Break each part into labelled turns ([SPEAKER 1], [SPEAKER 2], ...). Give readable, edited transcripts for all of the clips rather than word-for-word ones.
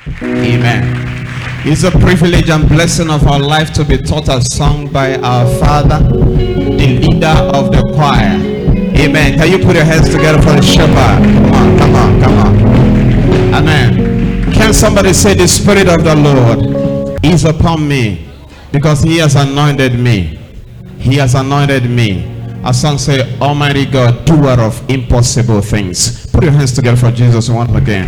[SPEAKER 1] Amen. It's a privilege and blessing of our life to be taught a song by our father, the leader of the choir. Amen. Can you put your hands together for the shepherd? Come on. Amen. Can somebody say, the Spirit of the Lord is upon me because he has anointed me. He has anointed me. Our song say, Almighty God, doer of impossible things. Put your hands together for Jesus once again.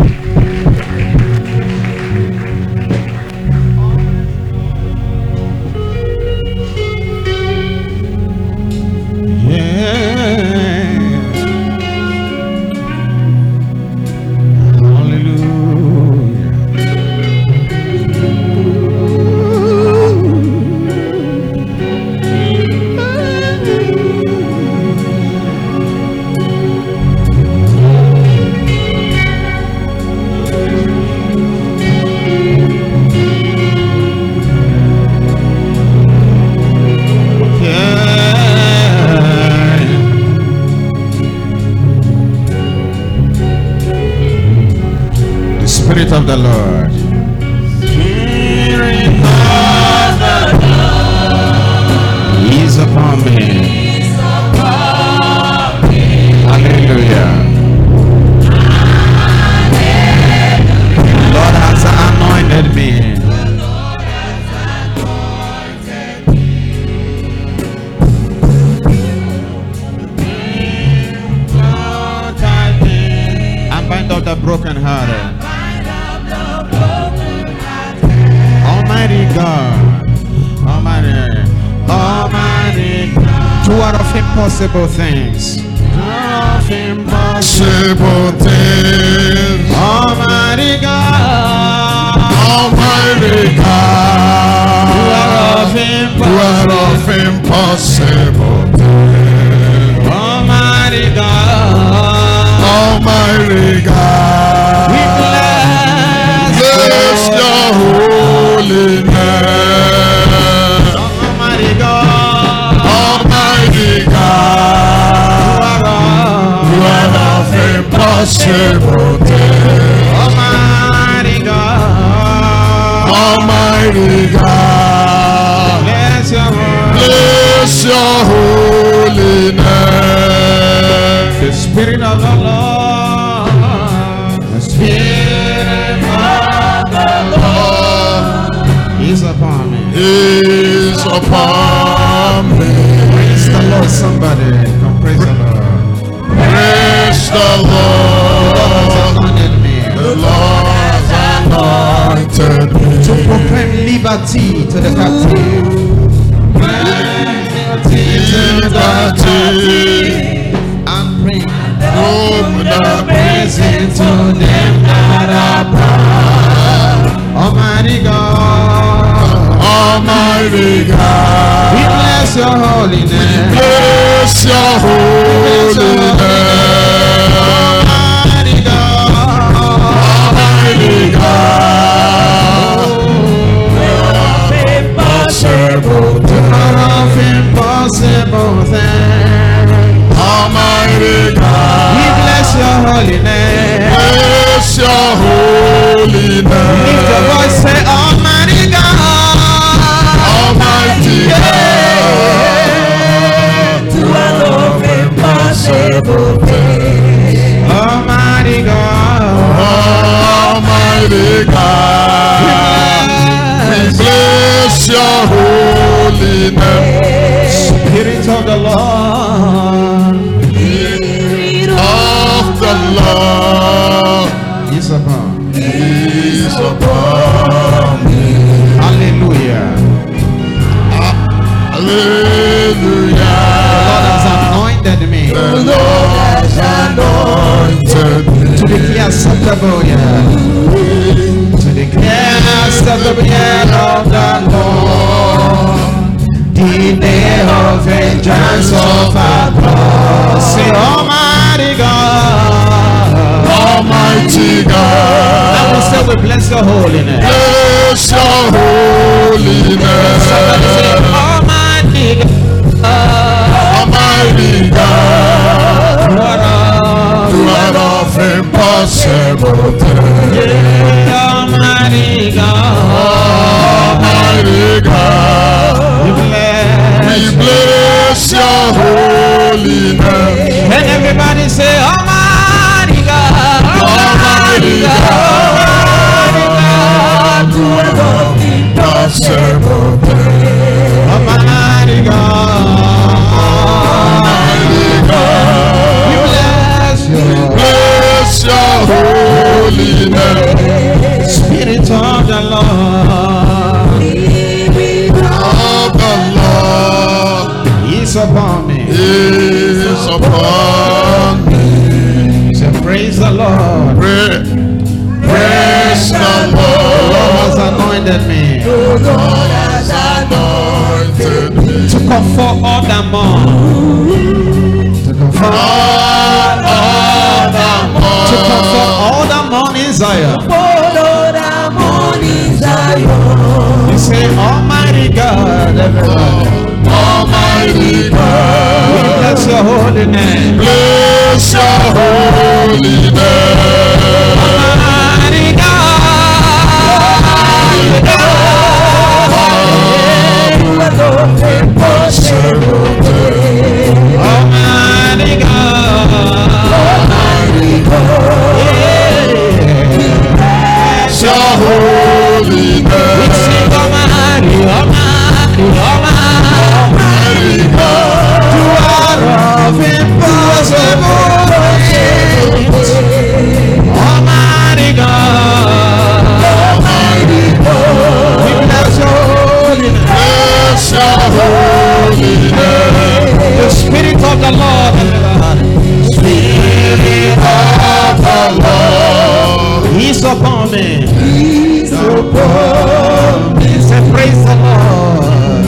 [SPEAKER 1] Spirit of the Lord. Spirit of the Lord is upon me. Hallelujah. The Lord has anointed me. And bind up the brokenhearted. Almighty God, Almighty God, doer of impossible things, Almighty God, doer of impossible things, Almighty God, we bless your holy name. Almighty God, doer of impossible things, Almighty God, bless your holy name. The Spirit of the Lord, the Spirit of the Lord is upon me. Praise the Lord, somebody. Come praise the Lord.
[SPEAKER 2] Praise the Lord. The Lord has anointed me
[SPEAKER 1] to proclaim liberty to the captive. And bring the prison to them that are bound. Almighty God, we bless your holy name.
[SPEAKER 2] Bless your holy name. Almighty God, impossible
[SPEAKER 1] things.
[SPEAKER 2] Almighty God,
[SPEAKER 1] we bless your holy name.
[SPEAKER 2] Bless your holy name.
[SPEAKER 1] Lift your voice, say, Almighty God.
[SPEAKER 2] Almighty God, doer of impossible things.
[SPEAKER 1] Almighty God, we
[SPEAKER 2] bless your holy name.
[SPEAKER 1] Spirit of the Lord, is upon me. Hallelujah.
[SPEAKER 2] Hallelujah.
[SPEAKER 1] The Lord has anointed me.
[SPEAKER 2] The Lord has anointed me
[SPEAKER 1] to declare acceptable year. To declare acceptable year of the Lord. The day of vengeance of our God. Say, Almighty God.
[SPEAKER 2] Almighty God.
[SPEAKER 1] And we say we bless your holy name.
[SPEAKER 2] Bless your holy name.
[SPEAKER 1] Somebody say, Almighty God.
[SPEAKER 2] Almighty God. Doer of impossible things.
[SPEAKER 1] Almighty anointed me.
[SPEAKER 2] The Lord has anointed me
[SPEAKER 1] To comfort all that mourn. To comfort
[SPEAKER 2] all the more.
[SPEAKER 1] To comfort all that mourn in Zion. You say, Almighty God, everybody.
[SPEAKER 2] Almighty God,
[SPEAKER 1] We bless your holy name.
[SPEAKER 2] bless your holy name.
[SPEAKER 1] Almighty God,
[SPEAKER 2] Impossible thing.
[SPEAKER 1] Almighty God,
[SPEAKER 2] Bless your holy
[SPEAKER 1] we
[SPEAKER 2] name.
[SPEAKER 1] sing Almighty, Almighty, Almighty,
[SPEAKER 2] Almighty God,
[SPEAKER 1] God of impossible things. Almighty God,
[SPEAKER 2] Almighty God,
[SPEAKER 1] we bless your holy name.
[SPEAKER 2] bless your holy name.
[SPEAKER 1] The Spirit of the Lord,
[SPEAKER 2] Spirit of the Lord,
[SPEAKER 1] He's upon me.
[SPEAKER 2] He's upon me.
[SPEAKER 1] Say, praise the Lord.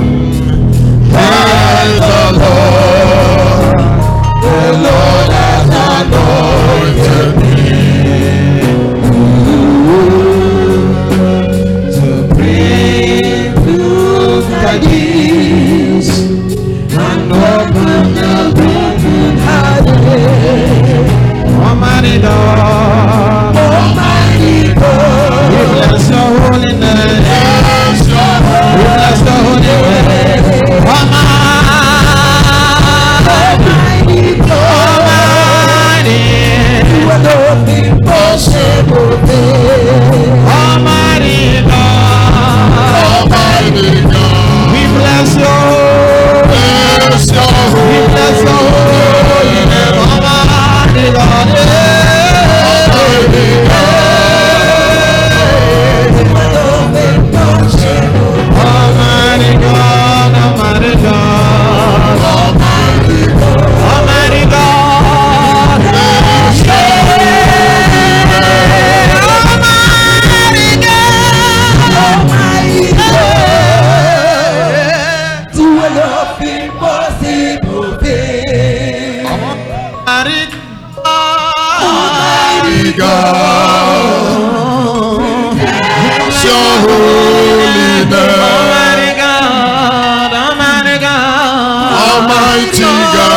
[SPEAKER 2] Praise the Lord. The Lord has anointed me
[SPEAKER 1] To bring good tidings and open the broken hearted. Almighty God,
[SPEAKER 2] Almighty
[SPEAKER 1] we
[SPEAKER 2] God,
[SPEAKER 1] bless your holy name.
[SPEAKER 2] bless your
[SPEAKER 1] We bless the holy name. Almighty, Almighty,
[SPEAKER 2] impossible thing.
[SPEAKER 1] Almighty God,
[SPEAKER 2] Almighty God,
[SPEAKER 1] we bless your,
[SPEAKER 2] bless your
[SPEAKER 1] we bless the holy name. Almighty God,
[SPEAKER 2] Almighty
[SPEAKER 1] Almighty God, Almighty God,
[SPEAKER 2] Almighty God,
[SPEAKER 1] Almighty God,
[SPEAKER 2] bless your
[SPEAKER 1] Almighty God,
[SPEAKER 2] Almighty
[SPEAKER 1] yeah.
[SPEAKER 2] do an impossible thing.
[SPEAKER 1] Almighty
[SPEAKER 2] Almighty
[SPEAKER 1] God,
[SPEAKER 2] God, bless your holy name.
[SPEAKER 1] Almighty God, Almighty God,
[SPEAKER 2] Almighty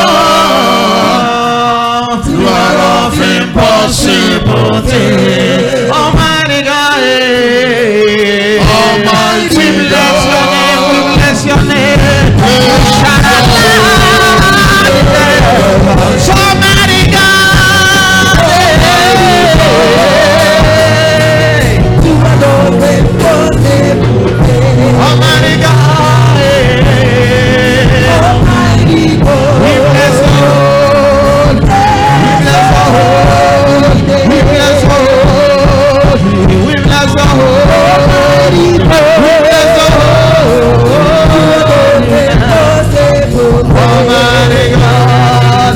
[SPEAKER 2] God,
[SPEAKER 1] you
[SPEAKER 2] you are of impossible things.
[SPEAKER 1] Almighty God, yeah.
[SPEAKER 2] Almighty
[SPEAKER 1] We bless your name, we
[SPEAKER 2] God,
[SPEAKER 1] bless your name.
[SPEAKER 2] bless
[SPEAKER 1] Shout out
[SPEAKER 2] your holy name.
[SPEAKER 1] Almighty God,
[SPEAKER 2] You are of impossible things.
[SPEAKER 1] Almighty God,
[SPEAKER 2] Almighty God,
[SPEAKER 1] we bless the Lord, we bless the Lord, we bless the Lord, we bless the Lord, Almighty God,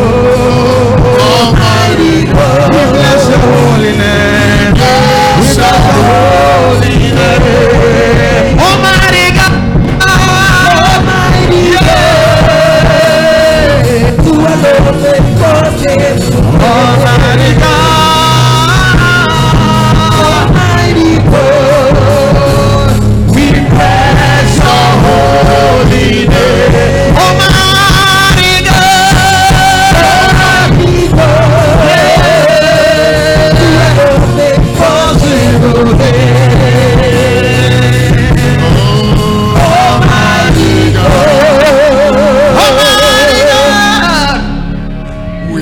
[SPEAKER 2] Almighty God,
[SPEAKER 1] we bless your holy name,
[SPEAKER 2] bless your
[SPEAKER 1] holy name, Almighty God,
[SPEAKER 2] Almighty
[SPEAKER 1] yeah.
[SPEAKER 2] you are of impossible.
[SPEAKER 1] Almighty God,
[SPEAKER 2] Almighty God,
[SPEAKER 1] we bless your holy name. Almighty God,
[SPEAKER 2] Almighty God, you are of impossible things. Almighty God,
[SPEAKER 1] Almighty God,
[SPEAKER 2] we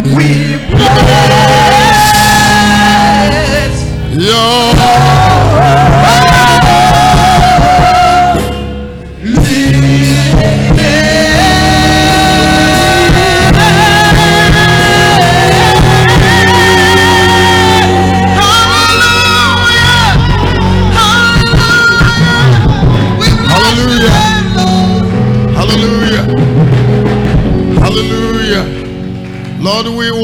[SPEAKER 1] bless
[SPEAKER 2] your Hallelujah. Hallelujah. Hallelujah. Lord, we